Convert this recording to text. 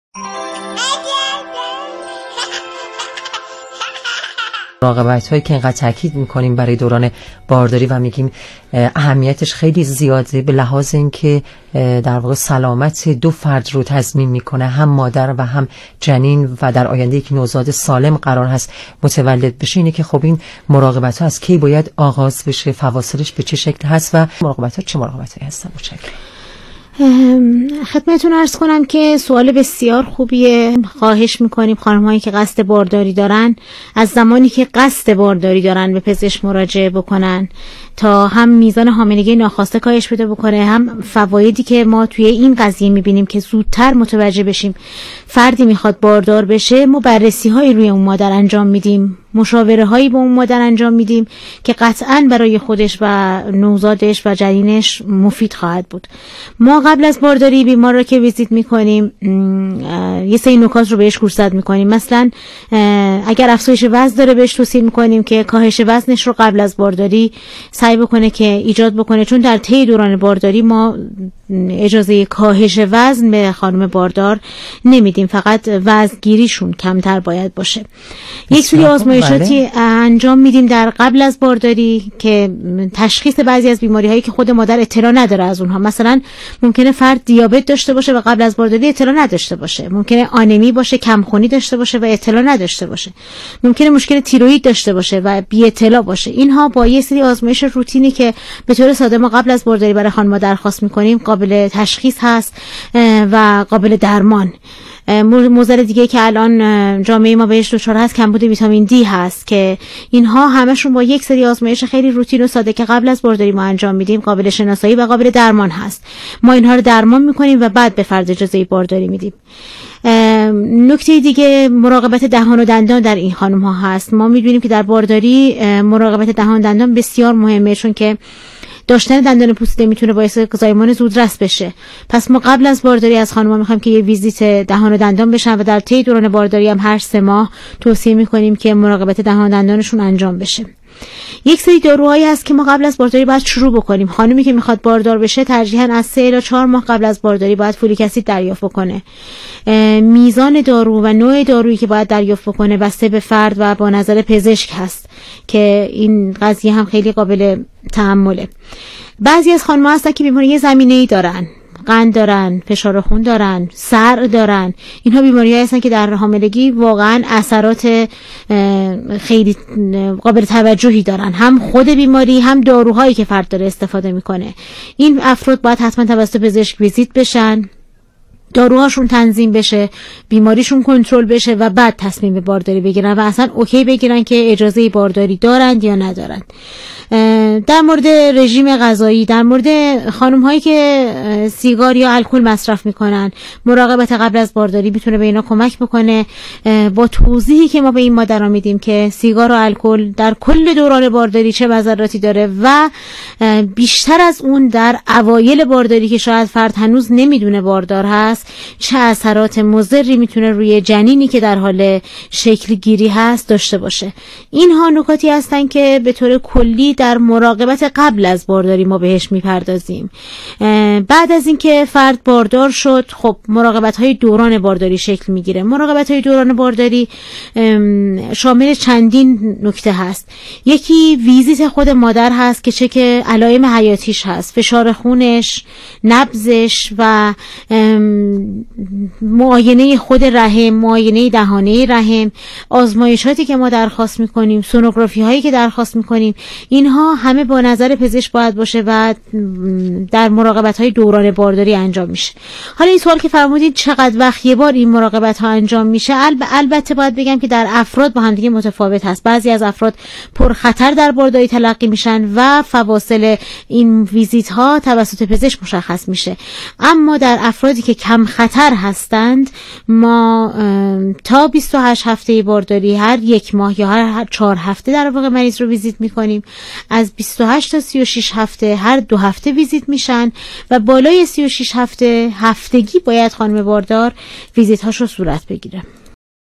مراقبت هایی که اینقدر تاکید میکنیم برای دوران بارداری و میگیم اهمیتش خیلی زیاده به لحاظ اینکه در واقع سلامت دو فرد رو تضمین میکنه، هم مادر و هم جنین، و در آینده که نوزاد سالم قرار هست متولد بشه. اینه که خب این مراقبت ها از کی باید آغاز بشه، فواصلش به چه شکل هست و مراقبت ها چه مراقبت هایی هستن؟ متشکرم. خدمتتون عرض کنم که سوال بسیار خوبیه. خواهش میکنیم خانم‌هایی که قصد بارداری دارن از زمانی که قصد بارداری دارن به پزشک مراجعه بکنن تا هم میزان حاملگی ناخواسته کاهش پیدا بکنه، هم فوایدی که ما توی این قضیه میبینیم که زودتر متوجه بشیم فردی میخواد باردار بشه. ما بررسی‌هایی روی اون مادر انجام میدیم، مشاوره هایی با اون مادر انجام میدیم که قطعاً برای خودش و نوزادش و جنینش مفید خواهد بود. ما قبل از بارداری بیمار رو که ویزیت میکنیم یه سری نکات رو بهش گوشزد میکنیم. مثلا اگر افزایش وزن داره بهش توصیه میکنیم که کاهش وزنش رو قبل از بارداری سعی بکنه که ایجاد بکنه، چون در طی دوران بارداری ما اجازه کاهش وزن به خانم باردار نمیدیم، فقط وزنگیریشون کمتر باید باشه. یک سری آزمایشاتی انجام میدیم در قبل از بارداری که تشخیص بعضی از بیماری هایی که خود مادر اطلاع نداره از اونها. مثلا ممکنه فرد دیابت داشته باشه و قبل از بارداری اطلاع نداشته باشه، ممکنه آنمی باشه، کمخونی داشته باشه و اطلاع نداشته باشه، ممکنه مشکل تیروئید داشته باشه و بی اطلاع باشه. اینها با یک سری آزمایش روتینی که به طور ساده ما قبل از بارداری برای خانم درخواست میکنیم قابل تشخیص هست و قابل درمان. موزل دیگه که الان جامعه ما بهش دچار هست کمبود ویتامین دی هست که اینها همشون با یک سری آزمایش خیلی روتین و ساده که قبل از بارداری ما انجام میدیم قابل شناسایی و قابل درمان هست. ما اینها رو درمان میکنیم و بعد به فرد اجازه بارداری میدیم. نکته دیگه مراقبت دهان و دندان در این خانم ها هست. ما میدونیم که در بارداری مراقبت دهان و دندان بسیار مهمه، چون که داشتن دندان پوسیده میتونه باعث زایمان زودرس بشه. پس ما قبل از بارداری از خانم‌ها میخوایم که یه ویزیت دهان و دندان بشن و در طی دوران بارداری هم هر 3 ماه توصیه میکنیم که مراقبت دهان و دندانشون انجام بشه. یک سری داروهایی هست که ما قبل از بارداری باید شروع بکنیم. خانمی که میخواد باردار بشه ترجیحاً از 3 الی 4 ماه قبل از بارداری باید فولیک اسید دریافت بکنه. میزان دارو و نوع دارویی که باید دریافت بکنه بسته به فرد و با نظر پزشک هست که این قضیه هم خیلی قابل تأمله. بعضی از خانم‌ها هستن که بیماری زمینه‌ای دارن، قند دارن، فشار خون دارن، سر دارن. اینها بیماری‌هایی هستن که در حاملگی واقعا اثرات خیلی قابل توجهی دارن، هم خود بیماری هم داروهایی که فرد داره استفاده میکنه. این افراد باید حتما توسط پزشک ویزیت بشن، داروهاشون تنظیم بشه، بیماریشون کنترل بشه و بعد تصمیم به بارداری بگیرن و اصلا اوکی بگیرن که اجازه بارداری دارند یا ندارند. در مورد رژیم غذایی، در مورد خانم هایی که سیگار یا الکل مصرف میکنن، مراقبت قبل از بارداری میتونه به اینا کمک بکنه با توضیحی که ما به این مادران میدیم که سیگار و الکل در کل دوران بارداری چه مضراتی داره و بیشتر از اون در اوایل بارداری که شاید فرد هنوز نمیدونه باردار هست چه اثرات مضری میتونه روی جنینی که در حال شکل گیری هست داشته باشه. اینها نکاتی هستن که به طور کلی در مراقبت قبل از بارداری ما بهش میپردازیم. بعد از اینکه فرد باردار شد، خب مراقبت های دوران بارداری شکل میگیره. مراقبت های دوران بارداری شامل چندین نکته هست. یکی ویزیت خود مادر هست که چک علائم حیاتیش هست، فشار خونش، نبضش و معاینه خود رحم، معاینه دهانه رحم، آزمایشاتی که ما درخواست میکنیم، سونوگرافی هایی که درخواست میکنیم، اینها همه با نظر پزشک باید باشه و در مراقبت های دوران بارداری انجام میشه. حالا این سوال که فرمودید چقدر وقت یه بار این مراقبت ها انجام میشه، البته باید بگم که در افراد با هم دیگه متفاوت هست. بعضی از افراد پرخطر در بارداری تلقی میشن و فواصل این ویزیت ها توسط پزشک مشخص میشه، اما در افرادی که کم خطر هستند ما تا 28 هفته بارداری هر 1 ماه یا هر 4 هفته در واقع مریض رو ویزیت میکنیم. از 28 تا 36 هفته هر 2 هفته ویزیت میشن و بالای 36 هفته هفتگی باید خانم باردار ویزیت هاش رو صورت بگیره.